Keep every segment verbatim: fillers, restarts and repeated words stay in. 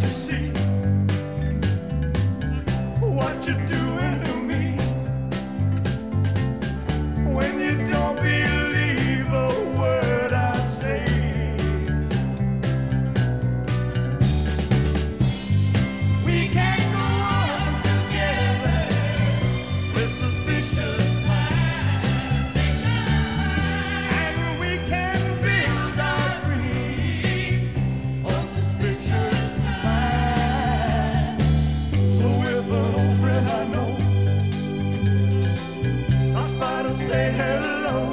see what you're doing to me when you don't believe a word I say. We can't go on together with suspicious minds, and we can build our dreams on suspicious minds. So if an old friend I know stops by to say hello,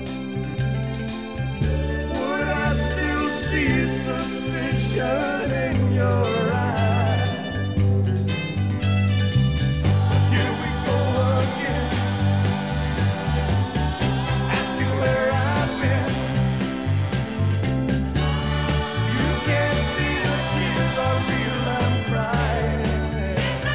would I still see suspicion in your eyes? Here we go again, asking where I've been. You can't see the tears are real, I'm crying.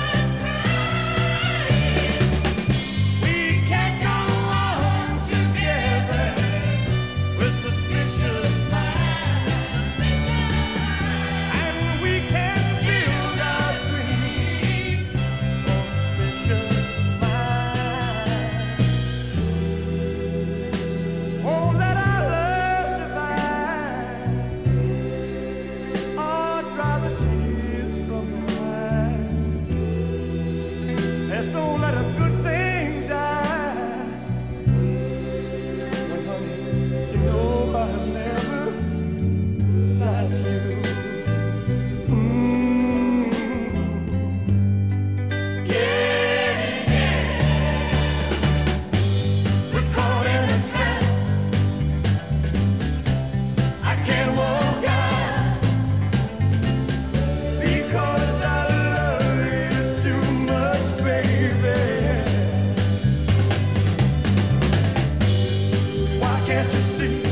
We can't go on together with suspicious minds, and we can build our dreams on suspicious minds. Oh, let our love survive, or dry the tears from your eyes. Let's don't let a good thing die. When, honey, you know I've never lied to you. Mm. Yeah, yeah. We're caught in a trap. I can't walk out because I love you too much, baby. Why can't you see